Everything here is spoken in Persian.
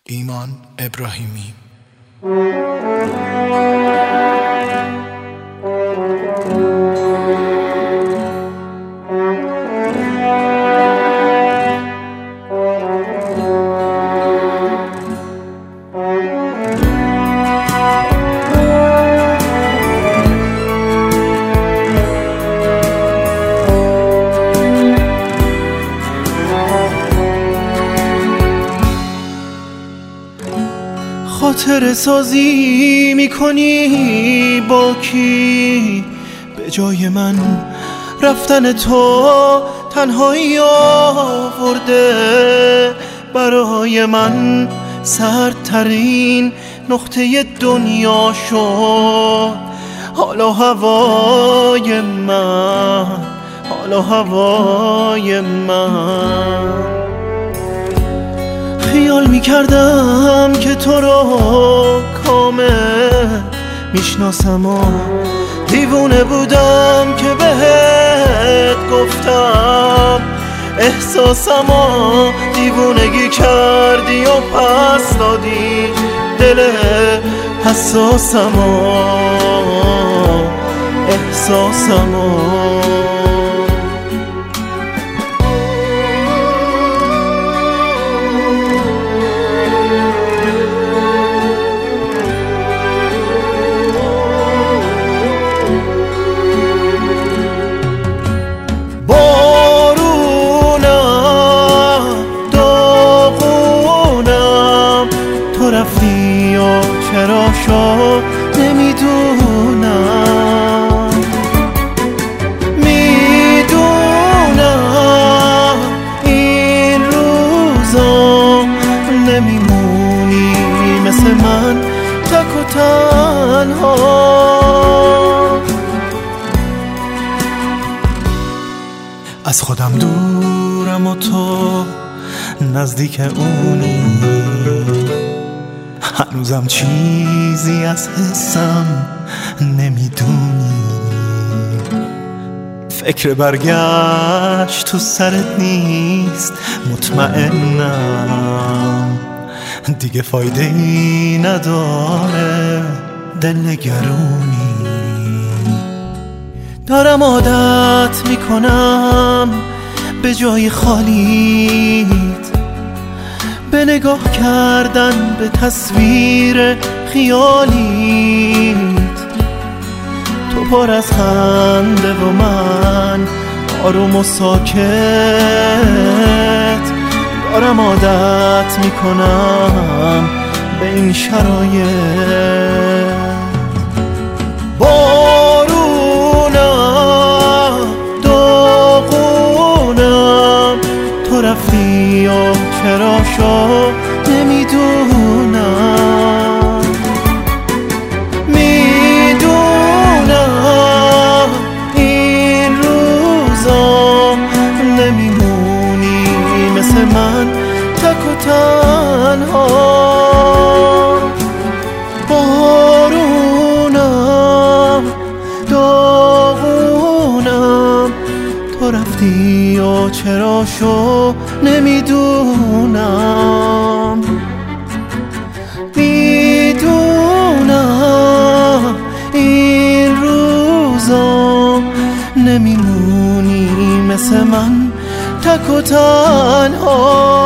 ایمان ابراهیمی. خاطره سازی میکنی با کی؟ به جای من رفتن تو تنهایی آورده برای من سردترین نقطه دنیا شد. حالا هوای من، حالا هوای من. خیال میکردم که تو رو کامل میشناسم و دیوونه بودم که بهت گفتم احساسم و دیوونگی کردی و پس دادی دل حساسم و احساسم و رفتی و چرا شد نمیدونم. میدونم این روزا نمیمونی مثل من تک و تنها. از خودم دورم و تو نزدیک اونی. هنوزم چیزی از حسم نمیدونی. فکر برگشت تو سرت نیست مطمئنم. دیگه فایده ای نداره دلنگرونی. دارم عادت میکنم به جای خالیت به نگاه کردن به تصویر خیالیت. تو پر از خنده و من آروم و ساکت. دارم عادت میکنم به این شرایط. بارونم داغونم تو رفتی و چرا شد نمیدونم. میدونم این روزا نمیمونی مثل من تک و تنها. بارونم داغونم تو رفتی و چرا شد نمیدونم. میدونم این روزا نمیمونی مثل من تک و تنها.